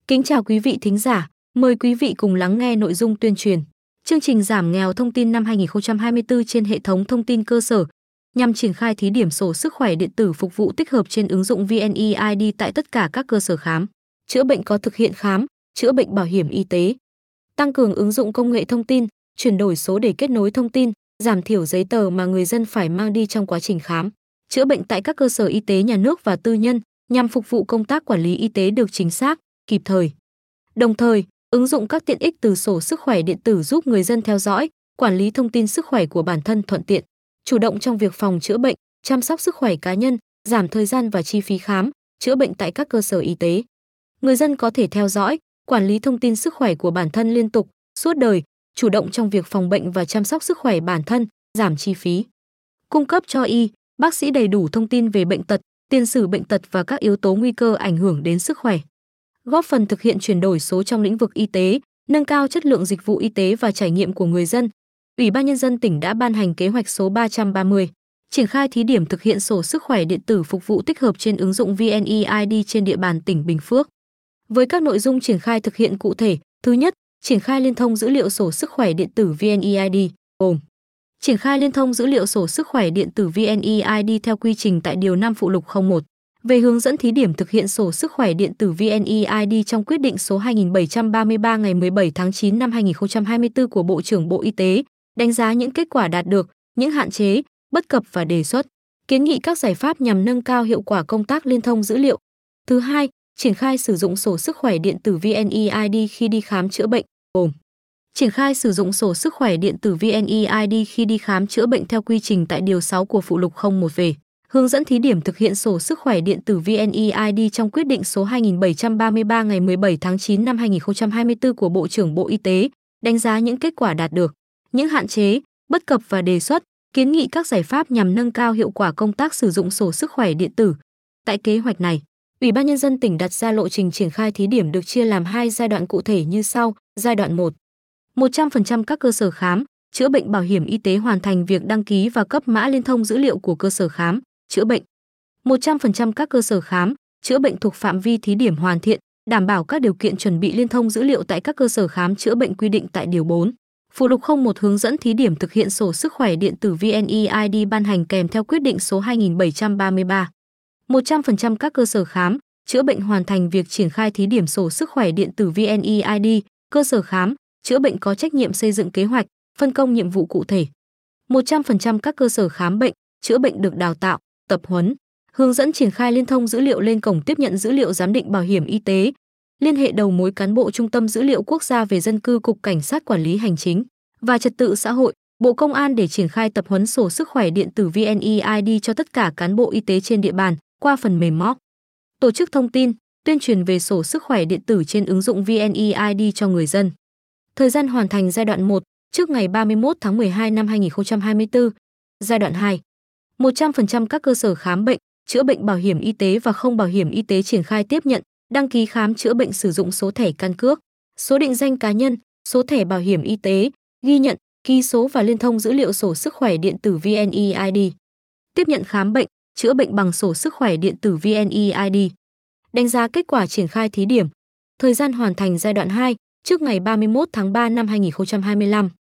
Kính chào quý vị thính giả, mời quý vị cùng lắng nghe nội dung tuyên truyền. Chương trình giảm nghèo thông tin năm 2024 trên hệ thống thông tin cơ sở nhằm triển khai thí điểm sổ sức khỏe điện tử phục vụ tích hợp trên ứng dụng VNeID tại tất cả các cơ sở khám, chữa bệnh có thực hiện khám, chữa bệnh bảo hiểm y tế. Tăng cường ứng dụng công nghệ thông tin, chuyển đổi số để kết nối thông tin, giảm thiểu giấy tờ mà người dân phải mang đi trong quá trình khám, chữa bệnh tại các cơ sở y tế nhà nước và tư nhân nhằm phục vụ công tác quản lý y tế được chính xác, kịp thời. Đồng thời, ứng dụng các tiện ích từ sổ sức khỏe điện tử giúp người dân theo dõi, quản lý thông tin sức khỏe của bản thân thuận tiện, chủ động trong việc phòng chữa bệnh, chăm sóc sức khỏe cá nhân, giảm thời gian và chi phí khám, chữa bệnh tại các cơ sở y tế. Người dân có thể theo dõi, quản lý thông tin sức khỏe của bản thân liên tục, suốt đời, chủ động trong việc phòng bệnh và chăm sóc sức khỏe bản thân, giảm chi phí. Cung cấp cho bác sĩ đầy đủ thông tin về bệnh tật, tiền sử bệnh tật và các yếu tố nguy cơ ảnh hưởng đến sức khỏe. Góp phần thực hiện chuyển đổi số trong lĩnh vực y tế, nâng cao chất lượng dịch vụ y tế và trải nghiệm của người dân. Ủy ban Nhân dân tỉnh đã ban hành kế hoạch số 330, triển khai thí điểm thực hiện sổ sức khỏe điện tử phục vụ tích hợp trên ứng dụng VNeID trên địa bàn tỉnh Bình Phước. Với các nội dung triển khai thực hiện cụ thể, thứ nhất, triển khai liên thông dữ liệu sổ sức khỏe điện tử VNeID, gồm triển khai liên thông dữ liệu sổ sức khỏe điện tử VNeID theo quy trình tại Điều 5 Phụ lục 01 về hướng dẫn thí điểm thực hiện sổ sức khỏe điện tử VNeID trong quyết định số 2733 ngày 17 tháng 9 năm 2024 của Bộ trưởng Bộ Y tế, đánh giá những kết quả đạt được, những hạn chế, bất cập và đề xuất, kiến nghị các giải pháp nhằm nâng cao hiệu quả công tác liên thông dữ liệu. Thứ hai, triển khai sử dụng sổ sức khỏe điện tử VNeID khi đi khám chữa bệnh, gồm triển khai sử dụng sổ sức khỏe điện tử VNeID khi đi khám chữa bệnh theo quy trình tại Điều 6 của Phụ lục 01 về hướng dẫn thí điểm thực hiện sổ sức khỏe điện tử VNeID trong quyết định số 2733 ngày 17 tháng 9 năm 2024 của Bộ trưởng Bộ Y tế, đánh giá những kết quả đạt được, những hạn chế, bất cập và đề xuất, kiến nghị các giải pháp nhằm nâng cao hiệu quả công tác sử dụng sổ sức khỏe điện tử. Tại kế hoạch này, Ủy ban Nhân dân tỉnh đặt ra lộ trình triển khai thí điểm được chia làm 2 giai đoạn cụ thể như sau. Giai đoạn 1, 100% các cơ sở khám, chữa bệnh bảo hiểm y tế hoàn thành việc đăng ký và cấp mã liên thông dữ liệu của cơ sở khám, chữa bệnh. 100% các cơ sở khám, chữa bệnh thuộc phạm vi thí điểm hoàn thiện, đảm bảo các điều kiện chuẩn bị liên thông dữ liệu tại các cơ sở khám chữa bệnh quy định tại Điều 4. Phụ lục 01 hướng dẫn thí điểm thực hiện sổ sức khỏe điện tử VNeID ban hành kèm theo quyết định số 2733. 100% các cơ sở khám, chữa bệnh hoàn thành việc triển khai thí điểm sổ sức khỏe điện tử VNeID, cơ sở khám, chữa bệnh có trách nhiệm xây dựng kế hoạch, phân công nhiệm vụ cụ thể. 100% các cơ sở khám bệnh, chữa bệnh được đào tạo, tập huấn, hướng dẫn triển khai liên thông dữ liệu lên cổng tiếp nhận dữ liệu giám định bảo hiểm y tế, liên hệ đầu mối cán bộ Trung tâm Dữ liệu Quốc gia về dân cư Cục Cảnh sát Quản lý Hành chính và Trật tự xã hội, Bộ Công an để triển khai tập huấn sổ sức khỏe điện tử VNeID cho tất cả cán bộ y tế trên địa bàn qua phần mềm móc. Tổ chức thông tin, tuyên truyền về sổ sức khỏe điện tử trên ứng dụng VNeID cho người dân. Thời gian hoàn thành giai đoạn 1 trước ngày 31 tháng 12 năm 2024. Giai đoạn 2, 100% các cơ sở khám bệnh, chữa bệnh bảo hiểm y tế và không bảo hiểm y tế triển khai tiếp nhận, đăng ký khám chữa bệnh sử dụng số thẻ căn cước, số định danh cá nhân, số thẻ bảo hiểm y tế, ghi nhận, ký số và liên thông dữ liệu sổ sức khỏe điện tử VNeID. Tiếp nhận khám bệnh, chữa bệnh bằng sổ sức khỏe điện tử VNeID. Đánh giá kết quả triển khai thí điểm. Thời gian hoàn thành giai đoạn 2 trước ngày 31 tháng 3 năm 2025.